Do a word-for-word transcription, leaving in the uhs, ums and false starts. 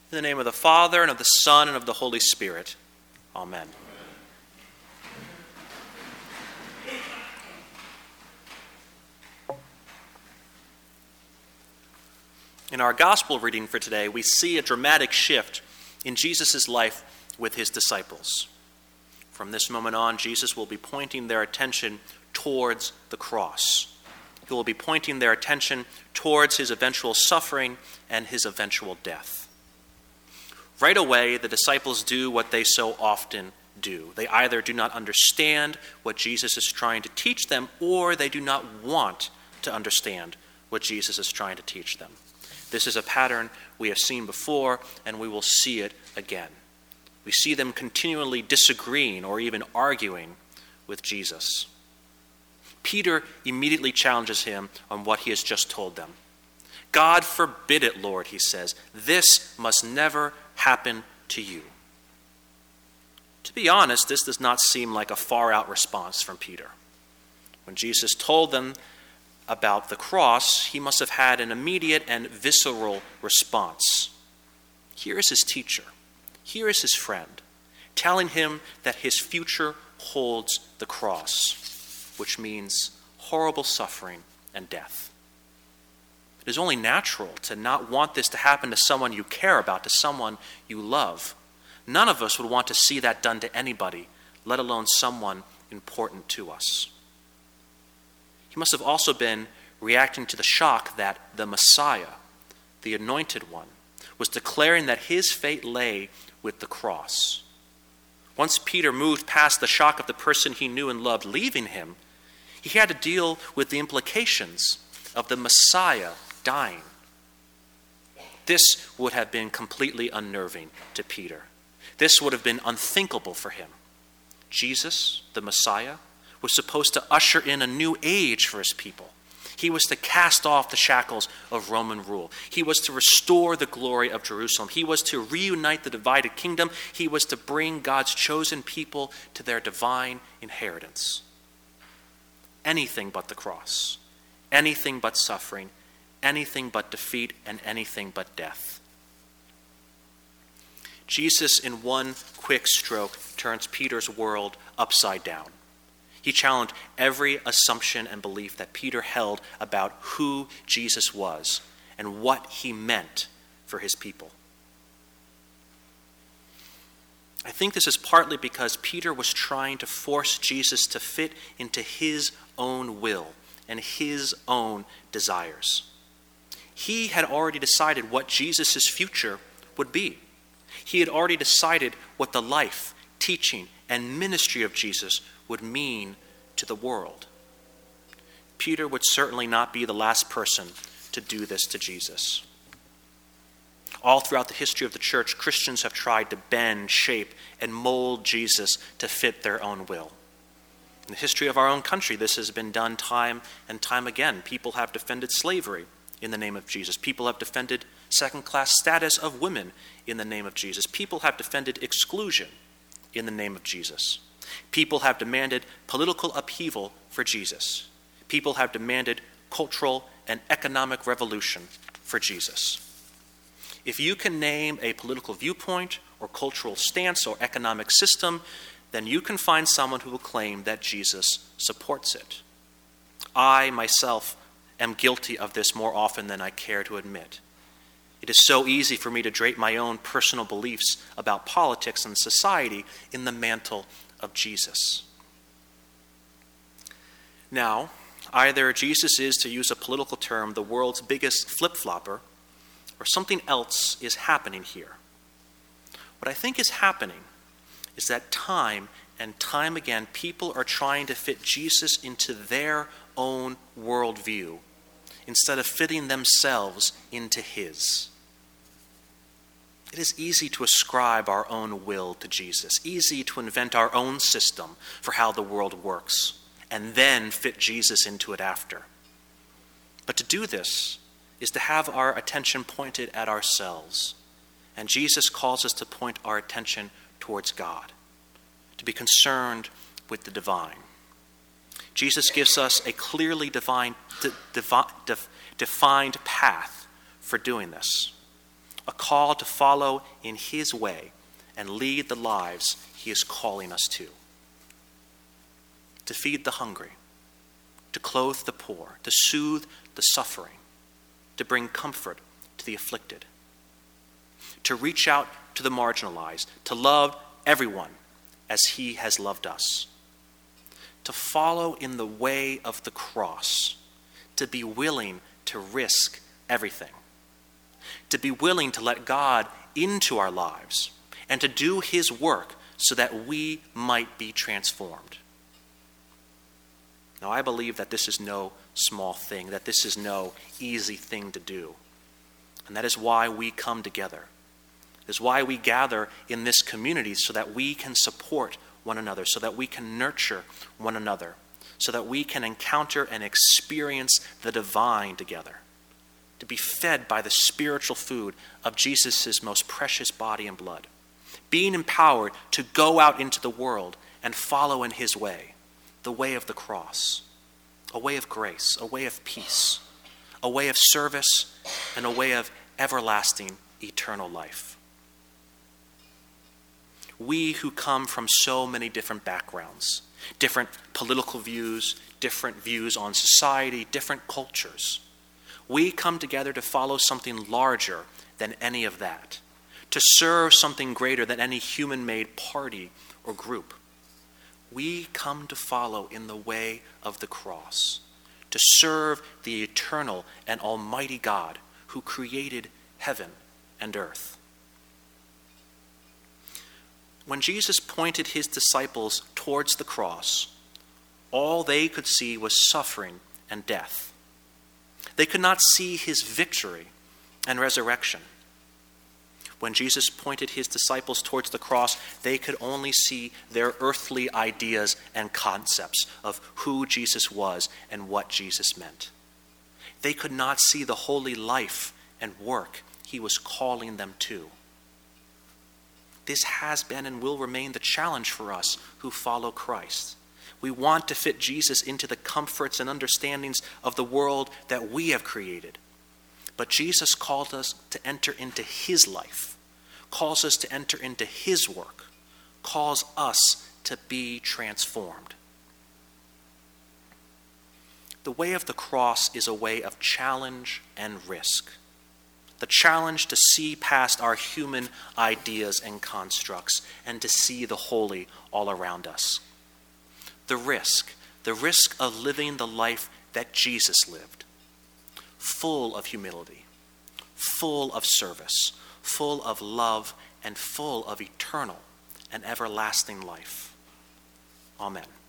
In the name of the Father, and of the Son, and of the Holy Spirit. Amen. In our gospel reading for today, we see a dramatic shift in Jesus' life with his disciples. From this moment on, Jesus will be pointing their attention towards the cross. He will be pointing their attention towards his eventual suffering and his eventual death. Right away, the disciples do what they so often do. They either do not understand what Jesus is trying to teach them, or they do not want to understand what Jesus is trying to teach them. This is a pattern we have seen before, and we will see it again. We see them continually disagreeing or even arguing with Jesus. Peter immediately challenges him on what he has just told them. "God forbid it, Lord," he says. "This must never happen to you." To be honest, this does not seem like a far-out response from Peter. When Jesus told them about the cross, he must have had an immediate and visceral response. Here is his teacher. Here is his friend, telling him that his future holds the cross, which means horrible suffering and death. It is only natural to not want this to happen to someone you care about, to someone you love. None of us would want to see that done to anybody, let alone someone important to us. He must have also been reacting to the shock that the Messiah, the Anointed One, was declaring that his fate lay with the cross. Once Peter moved past the shock of the person he knew and loved leaving him, he had to deal with the implications of the Messiah dying. This would have been completely unnerving to Peter. This would have been unthinkable for him. Jesus, the Messiah, was supposed to usher in a new age for his people. He was to cast off the shackles of Roman rule. He was to restore the glory of Jerusalem. He was to reunite the divided kingdom. He was to bring God's chosen people to their divine inheritance. Anything but the cross. Anything but suffering. Anything but defeat, and anything but death. Jesus, in one quick stroke, turns Peter's world upside down. He challenged every assumption and belief that Peter held about who Jesus was and what he meant for his people. I think this is partly because Peter was trying to force Jesus to fit into his own will and his own desires. He had already decided what Jesus' future would be. He had already decided what the life, teaching, and ministry of Jesus would mean to the world. Peter would certainly not be the last person to do this to Jesus. All throughout the history of the church, Christians have tried to bend, shape, and mold Jesus to fit their own will. In the history of our own country, this has been done time and time again. People have defended slavery in the name of Jesus. People have defended second-class status of women in the name of Jesus. People have defended exclusion in the name of Jesus. People have demanded political upheaval for Jesus. People have demanded cultural and economic revolution for Jesus. If you can name a political viewpoint or cultural stance or economic system, then you can find someone who will claim that Jesus supports it. I, myself, am guilty of this more often than I care to admit. It is so easy for me to drape my own personal beliefs about politics and society in the mantle of Jesus. Now, either Jesus is, to use a political term, the world's biggest flip-flopper, or something else is happening here. What I think is happening is that time and time again, people are trying to fit Jesus into their own worldview instead of fitting themselves into his. It is easy to ascribe our own will to Jesus, easy to invent our own system for how the world works, and then fit Jesus into it after. But to do this is to have our attention pointed at ourselves, and Jesus calls us to point our attention towards God, to be concerned with the divine. Jesus gives us a clearly divine, de, devi, de, defined path for doing this. a call to follow in his way and lead the lives he is calling us to. To feed the hungry, to clothe the poor, to soothe the suffering, to bring comfort to the afflicted, to reach out to the marginalized, to love everyone as he has loved us, to follow in the way of the cross, to be willing to risk everything, to be willing to let God into our lives and to do his work so that we might be transformed. Now, I believe that this is no small thing, that this is no easy thing to do. And that is why we come together. It is why we gather in this community, so that we can support one another, so that we can nurture one another, so that we can encounter and experience the divine together, to be fed by the spiritual food of Jesus' most precious body and blood, being empowered to go out into the world and follow in his way, the way of the cross, a way of grace, a way of peace, a way of service, and a way of everlasting eternal life. We who come from so many different backgrounds, different political views, different views on society, different cultures, we come together to follow something larger than any of that, to serve something greater than any human-made party or group. We come to follow in the way of the cross, to serve the eternal and almighty God who created heaven and earth. When Jesus pointed his disciples towards the cross, all they could see was suffering and death. They could not see his victory and resurrection. When Jesus pointed his disciples towards the cross, they could only see their earthly ideas and concepts of who Jesus was and what Jesus meant. They could not see the holy life and work he was calling them to. This has been and will remain the challenge for us who follow Christ. We want to fit Jesus into the comforts and understandings of the world that we have created. But Jesus called us to enter into his life, calls us to enter into his work, calls us to be transformed. The way of the cross is a way of challenge and risk. The challenge to see past our human ideas and constructs and to see the holy all around us. The risk, the risk of living the life that Jesus lived, full of humility, full of service, full of love, and full of eternal and everlasting life. Amen.